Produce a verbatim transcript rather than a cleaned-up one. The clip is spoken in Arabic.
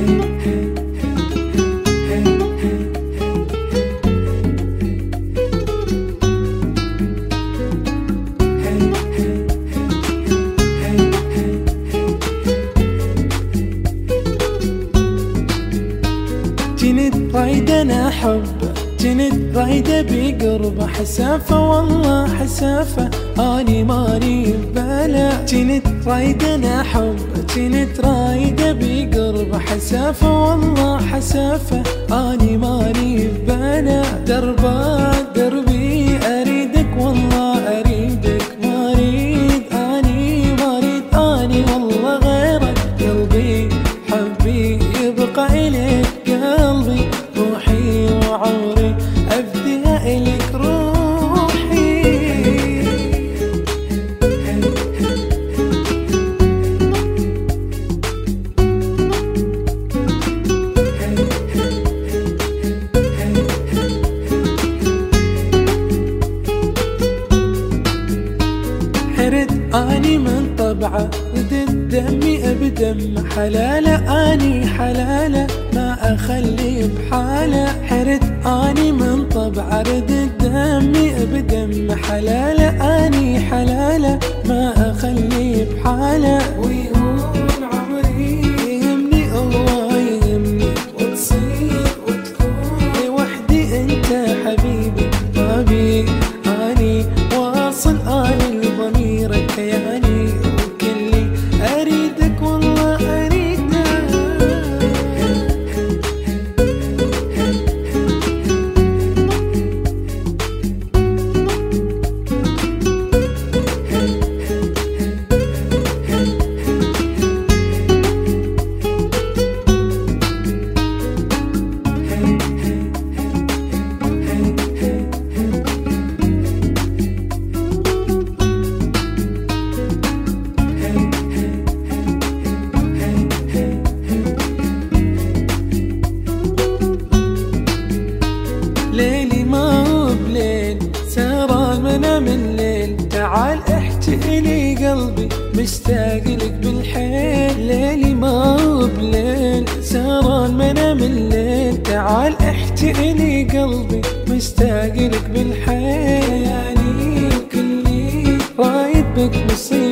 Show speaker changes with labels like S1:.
S1: جنت رايدة أنا حبه، جنت رايدة بقربه، حسافة والله حسافة أني ماني بباله. جنت رايدة أنا حبه، جنت رايدة بقربه، حسافة والله حسافة أني ماني بباله. دربك دربي أريدك والله أريدك، ما أريد أني ما أريد أني والله غيرك. قلبي حبي يبقى إليك، قلبي روحي وعمري أفديها إليك روحي. حرد أني من طبعه، ردت دمي بدم، حلالة أني حلالة ما أخلي بحالة. حرد أني من طبعه، ردت دمي بدم، حلالة أني حلالة ما أخلي بحالة. ويهون عمري يهمني الله يهمني، وتصير وتكون وحدي أنت حبيبي ما بي أني واصل أني لضميرك كياني، وكلي أريدك والله أريدك. ليلي ما هو بليل، سهران منام الليل، تعال احكي لي قلبي مشتاق لك بالحيل. ليلي ما هو بليل، سهران منام الليل، تعال احكي لي قلبي مشتاق لك بالحيل. يعني كلي رايد بك مصير